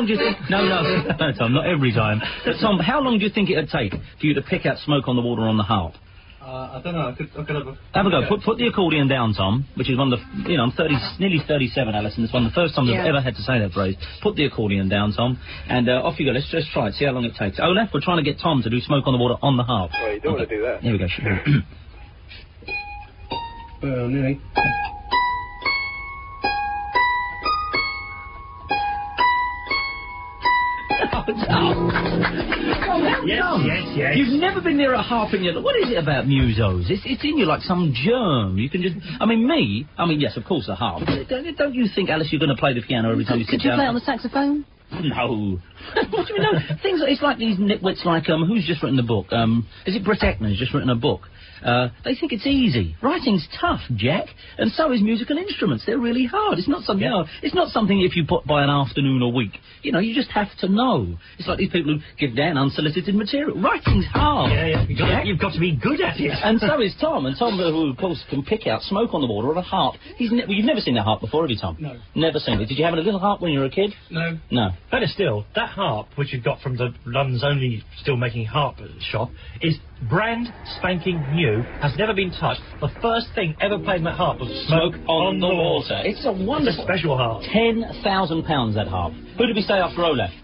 long do you think... No, Tom, not every time. But, Tom, how long do you think it'd take for you to pick out Smoke on the Water on the harp? I don't know, I could have a go. Put the accordion down, Tom, which is one of the... I'm nearly 37, Alison. It's one of the first times I've ever had to say that phrase. Put the accordion down, Tom, and off you go. Let's just try it, see how long it takes. Olaf, we're trying to get Tom to do Smoke on the Water on the harp. Well, you don't want to do that. Here we go. Well, nearly. Yes. You've never been near a harp in your life. What is it about musos? It's in you like some germ. You can just... yes, of course, a harp. Don't you think, Alice, you're going to play the piano every time you sit down? Could you play on the saxophone? No. What do you mean, no? Things like, it's like these nitwits like, who's just written a book? Is it Brett Eckman who's just written a book? They think it's easy. Writing's tough, Jack, and so is musical instruments. They're really hard. It's not something, it's not something if you put by an afternoon or week. You just have to know. It's like these people who give down unsolicited material. Writing's hard. Yeah. You've got to be good at it. And so is Tom. And Tom, who, of course, can pick out Smoke on the Water on a harp. You've never seen that harp before, have you, Tom? No. Never seen it. Did you have a little harp when you were a kid? No. No. Better still, that harp, which you've got from the London's only still making harp shop, is brand spanking new, has never been touched. The first thing ever played on that harp was Smoke on the Water. It's a wonderful... It's a special harp. £10,000, that harp. Who did we say after Olaf?